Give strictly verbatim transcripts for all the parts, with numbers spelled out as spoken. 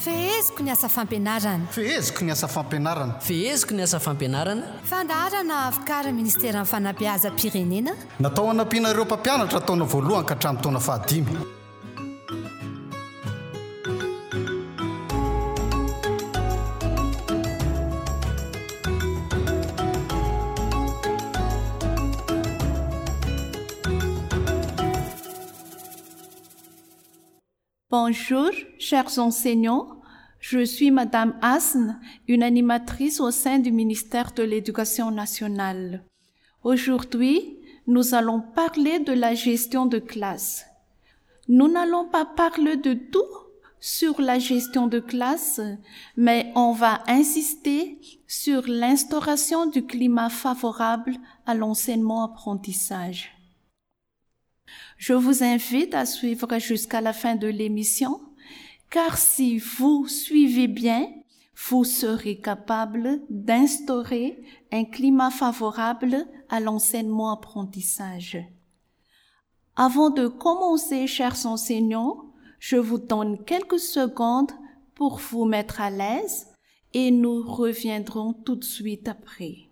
Feheziko ny asa fampianarana. Feheziko ny asa fampianarana. Feheziko ny asa fampianarana. Fandaharana avokarin'ny ministera fanabeazam-pirenena. Natao hanampiana ireo mpampianatra taona voalohany ka hatramin'ny taona fahadimy. Bonjour, chers enseignants. Je suis Madame Asne, une animatrice au sein du ministère de l'Éducation nationale. Aujourd'hui, nous allons parler de la gestion de classe. Nous n'allons pas parler de tout sur la gestion de classe, mais on va insister sur l'instauration du climat favorable à l'enseignement-apprentissage. Je vous invite à suivre jusqu'à la fin de l'émission, car si vous suivez bien, vous serez capable d'instaurer un climat favorable à l'enseignement-apprentissage. Avant de commencer, chers enseignants, je vous donne quelques secondes pour vous mettre à l'aise et nous reviendrons tout de suite après.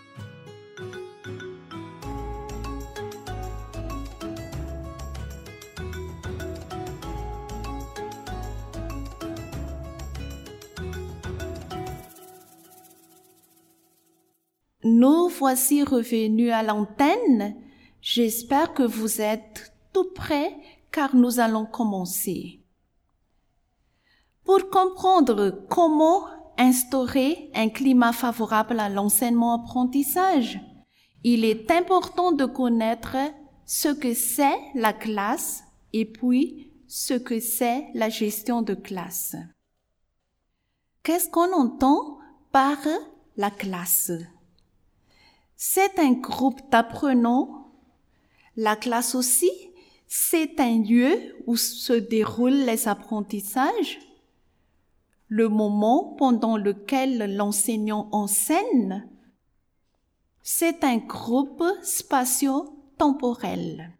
Nous voici revenus à l'antenne. J'espère que vous êtes tout prêts car nous allons commencer. Pour comprendre comment instaurer un climat favorable à l'enseignement-apprentissage, il est important de connaître ce que c'est la classe et puis ce que c'est la gestion de classe. Qu'est-ce qu'on entend par la classe? C'est un groupe d'apprenants. La classe aussi, c'est un lieu où se déroulent les apprentissages, le moment pendant lequel l'enseignant enseigne. C'est un groupe spatio-temporel.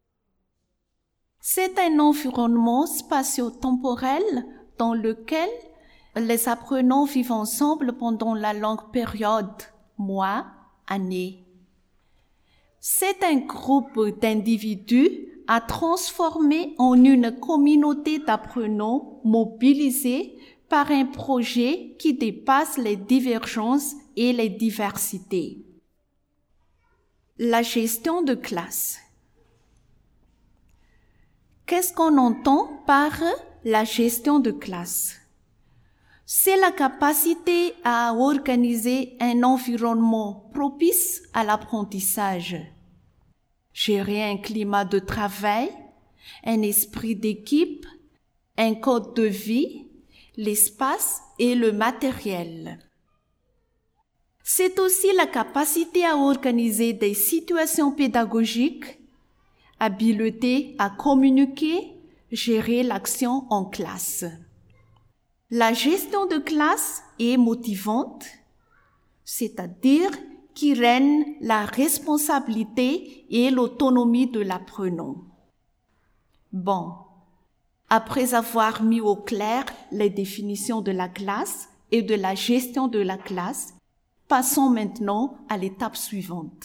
C'est un environnement spatio-temporel dans lequel les apprenants vivent ensemble pendant la longue période, mois, année. C'est un groupe d'individus à transformer en une communauté d'apprenants mobilisés par un projet qui dépasse les divergences et les diversités. La gestion de classe. Qu'est-ce qu'on entend par la gestion de classe? C'est la capacité à organiser un environnement propice à l'apprentissage, gérer un climat de travail, un esprit d'équipe, un code de vie, l'espace et le matériel. C'est aussi la capacité à organiser des situations pédagogiques, habileté à communiquer, gérer l'action en classe. La gestion de classe est motivante, c'est-à-dire qui règne la responsabilité et l'autonomie de l'apprenant. Bon, après avoir mis au clair les définitions de la classe et de la gestion de la classe, passons maintenant à l'étape suivante.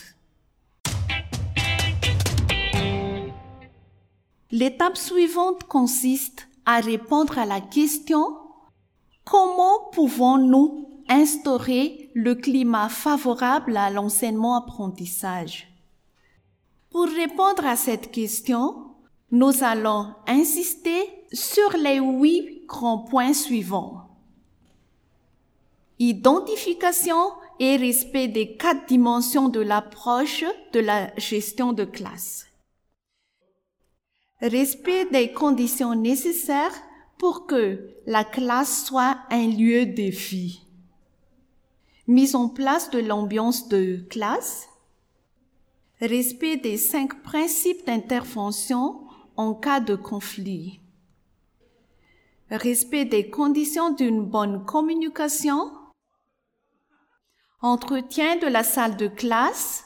L'étape suivante consiste à répondre à la question: comment pouvons-nous instaurer le climat favorable à l'enseignement-apprentissage? Pour répondre à cette question, nous allons insister sur les huit grands points suivants. Identification et respect des quatre dimensions de l'approche de la gestion de classe. Respect des conditions nécessaires pour que la classe soit un lieu de vie. Mise en place de l'ambiance de classe. Respect des cinq principes d'intervention en cas de conflit. Respect des conditions d'une bonne communication. Entretien de la salle de classe.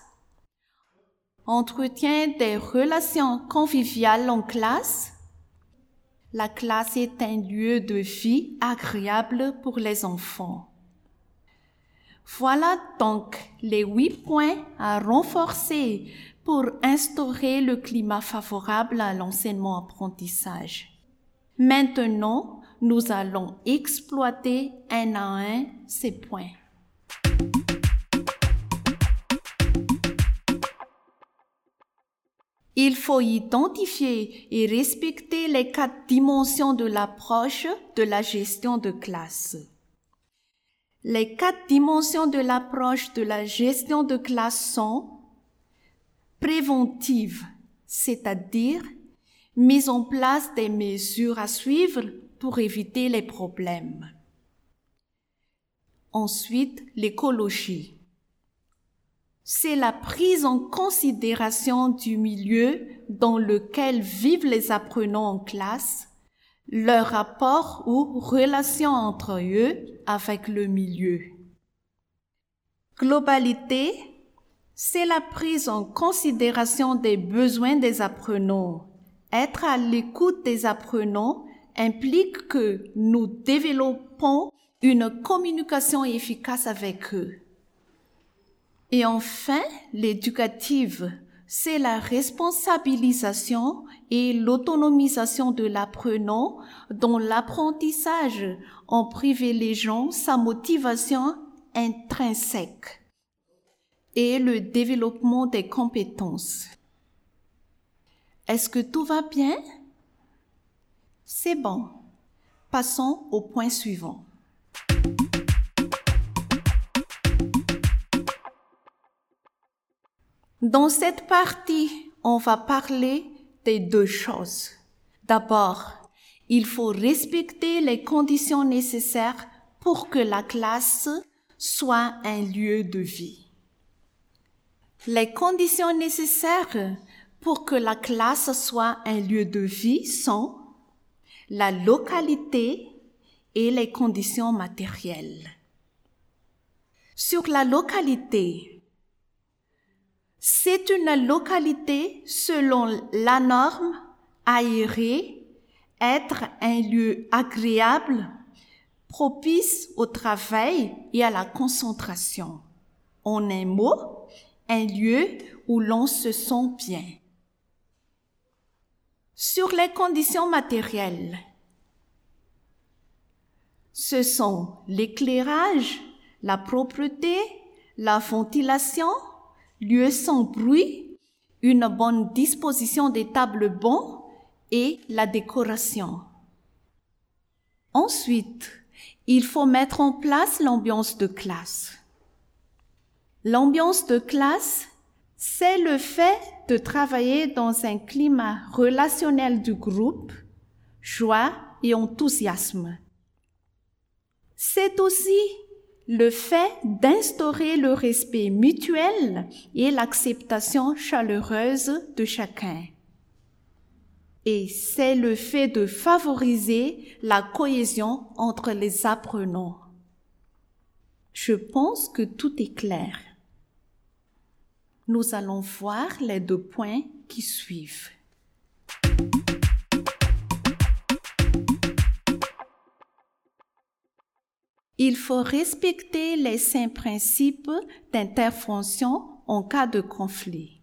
Entretien des relations conviviales en classe. La classe est un lieu de vie agréable pour les enfants. Voilà donc les huit points à renforcer pour instaurer le climat favorable à l'enseignement-apprentissage. Maintenant, nous allons exploiter un à un ces points. Il faut identifier et respecter les quatre dimensions de l'approche de la gestion de classe. Les quatre dimensions de l'approche de la gestion de classe sont préventive, c'est-à-dire mise en place des mesures à suivre pour éviter les problèmes. Ensuite, l'écologie. C'est la prise en considération du milieu dans lequel vivent les apprenants en classe, leur rapport ou relation entre eux avec le milieu. Globalité, c'est la prise en considération des besoins des apprenants. Être à l'écoute des apprenants implique que nous développons une communication efficace avec eux. Et enfin, l'éducative, c'est la responsabilisation et l'autonomisation de l'apprenant dans l'apprentissage en privilégiant sa motivation intrinsèque et le développement des compétences. Est-ce que tout va bien? C'est bon. Passons au point suivant. Dans cette partie, on va parler des deux choses. D'abord, il faut respecter les conditions nécessaires pour que la classe soit un lieu de vie. Les conditions nécessaires pour que la classe soit un lieu de vie sont la localité et les conditions matérielles. Sur la localité, c'est une localité selon la norme aérée, être un lieu agréable, propice au travail et à la concentration. En un mot, un lieu où l'on se sent bien. Sur les conditions matérielles, ce sont l'éclairage, la propreté, la ventilation, lieu sans bruit, une bonne disposition des tables bancs et la décoration. Ensuite, il faut mettre en place l'ambiance de classe. L'ambiance de classe, c'est le fait de travailler dans un climat relationnel du groupe, joie et enthousiasme. C'est aussi le fait d'instaurer le respect mutuel et l'acceptation chaleureuse de chacun. Et c'est le fait de favoriser la cohésion entre les apprenants. Je pense que tout est clair. Nous allons voir les deux points qui suivent. Il faut respecter les cinq principes d'intervention en cas de conflit.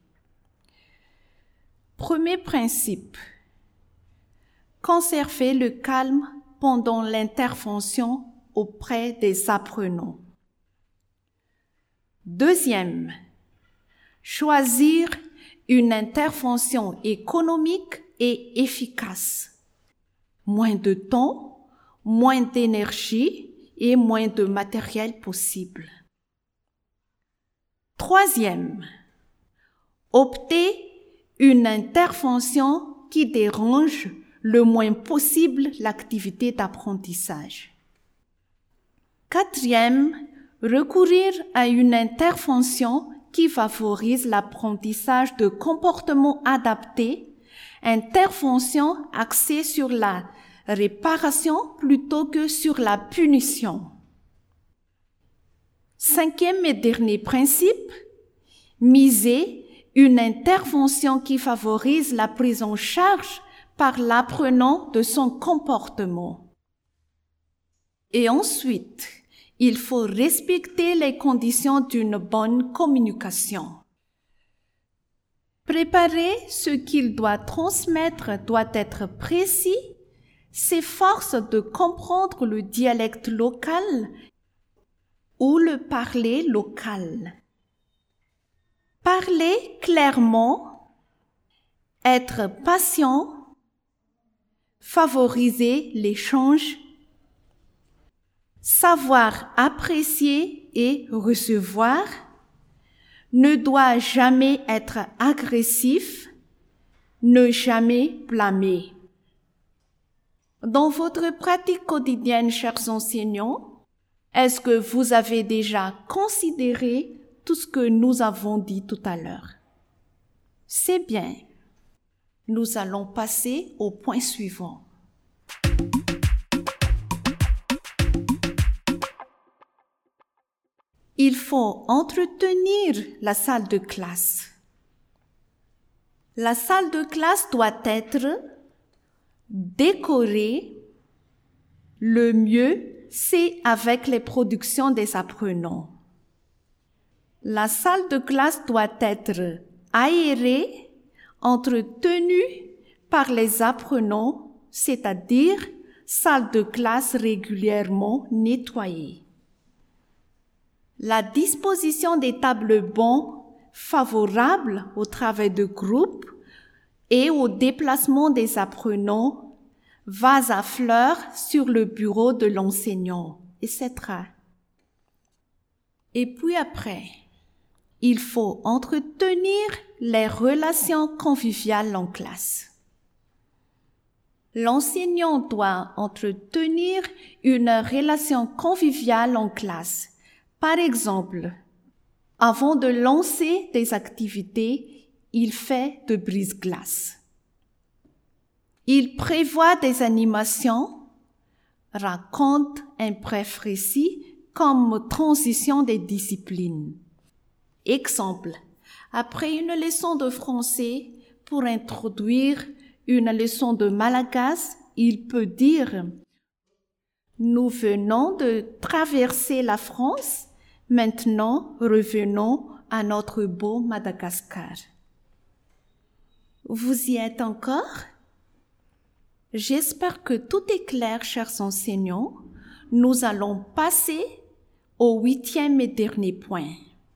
Premier principe, conserver le calme pendant l'intervention auprès des apprenants. Deuxième, choisir une intervention économique et efficace. Moins de temps, moins d'énergie et moins de matériel possible. Troisième, opter une intervention qui dérange le moins possible l'activité d'apprentissage. Quatrième, recourir à une intervention qui favorise l'apprentissage de comportements adaptés, intervention axée sur la réparation plutôt que sur la punition. Cinquième et dernier principe, miser une intervention qui favorise la prise en charge par l'apprenant de son comportement. Et ensuite, il faut respecter les conditions d'une bonne communication. Préparer ce qu'il doit transmettre doit être précis, s'efforce de comprendre le dialecte local ou le parler local. Parler clairement, être patient, favoriser l'échange, savoir apprécier et recevoir, ne doit jamais être agressif, ne jamais blâmer. Dans votre pratique quotidienne, chers enseignants, est-ce que vous avez déjà considéré tout ce que nous avons dit tout à l'heure? C'est bien. Nous allons passer au point suivant. Il faut entretenir la salle de classe. La salle de classe doit être décorée. Le mieux, c'est avec les productions des apprenants. La salle de classe doit être aérée, entretenue par les apprenants, c'est-à-dire salle de classe régulièrement nettoyée. La disposition des tables bancs favorables au travail de groupe et au déplacement des apprenants, vases à fleurs sur le bureau de l'enseignant, et cetera. Et puis après, il faut entretenir les relations conviviales en classe. L'enseignant doit entretenir une relation conviviale en classe. Par exemple, avant de lancer des activités, il fait de brise-glace. Il prévoit des animations, raconte un bref récit comme transition des disciplines. Exemple, après une leçon de français, pour introduire une leçon de malagasy, il peut dire « Nous venons de traverser la France, maintenant revenons à notre beau Madagascar. » Vous y êtes encore? J'espère que tout est clair, chers enseignants. Nous allons passer au huitième et dernier point.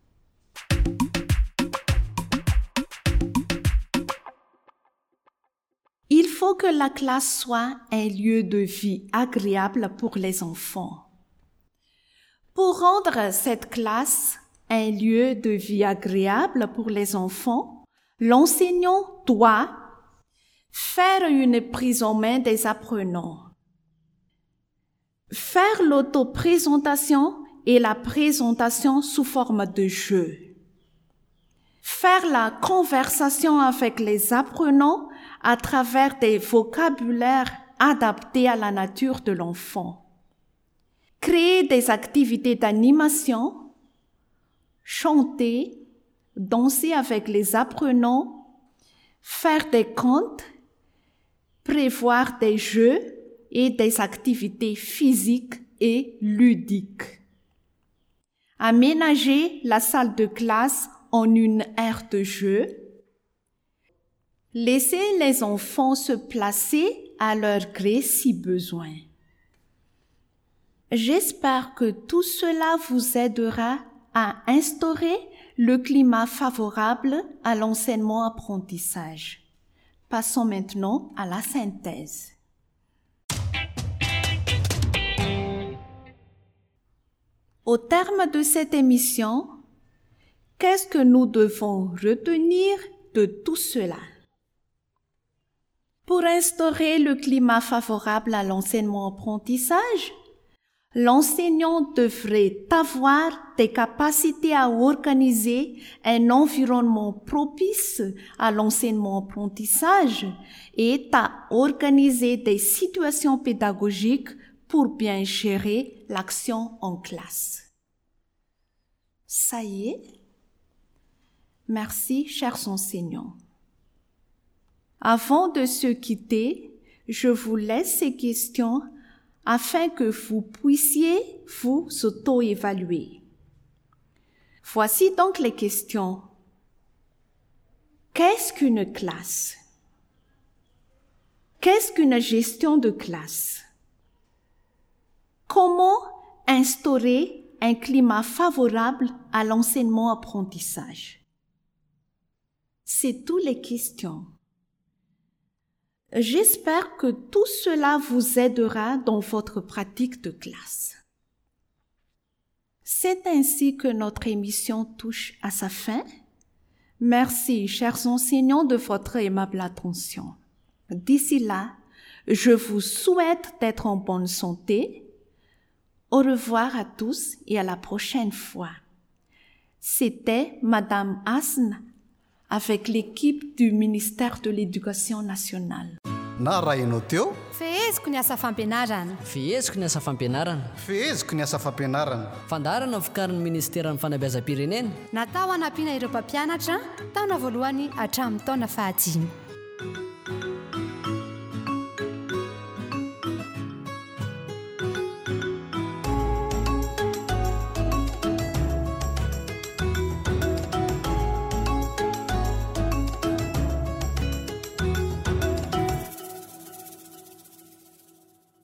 Il faut que la classe soit un lieu de vie agréable pour les enfants. Pour rendre cette classe un lieu de vie agréable pour les enfants, l'enseignant doit faire une prise en main des apprenants, faire l'autoprésentation et la présentation sous forme de jeu, faire la conversation avec les apprenants à travers des vocabulaires adaptés à la nature de l'enfant, créer des activités d'animation, chanter, danser avec les apprenants, faire des contes, prévoir des jeux et des activités physiques et ludiques. Aménager la salle de classe en une aire de jeu. Laisser les enfants se placer à leur gré si besoin. J'espère que tout cela vous aidera à instaurer le climat favorable à l'enseignement-apprentissage. Passons maintenant à la synthèse. Au terme de cette émission, qu'est-ce que nous devons retenir de tout cela? Pour instaurer le climat favorable à l'enseignement-apprentissage, l'enseignant devrait avoir des capacités à organiser un environnement propice à l'enseignement-apprentissage et à organiser des situations pédagogiques pour bien gérer l'action en classe. Ça y est. Merci, chers enseignants. Avant de se quitter, je vous laisse ces questions afin que vous puissiez vous auto-évaluer. Voici donc les questions. Qu'est-ce qu'une classe? Qu'est-ce qu'une gestion de classe? Comment instaurer un climat favorable à l'enseignement-apprentissage? C'est toutes les questions. J'espère que tout cela vous aidera dans votre pratique de classe. C'est ainsi que notre émission touche à sa fin. Merci, chers enseignants, de votre aimable attention. D'ici là, je vous souhaite d'être en bonne santé. Au revoir à tous et à la prochaine fois. C'était Madame Asne avec l'équipe du ministère de l'Éducation nationale. Na raha ianao teo feheziko ny asa fampianarana fiheziko ny asa fampianarana feheziko ny asa fampianarana fandarana vokarin'ny ministera ny fanabeazam-pirenena natao hanampiana ireo mpampianatra taona voalohany hatramin'ny taona fahadimy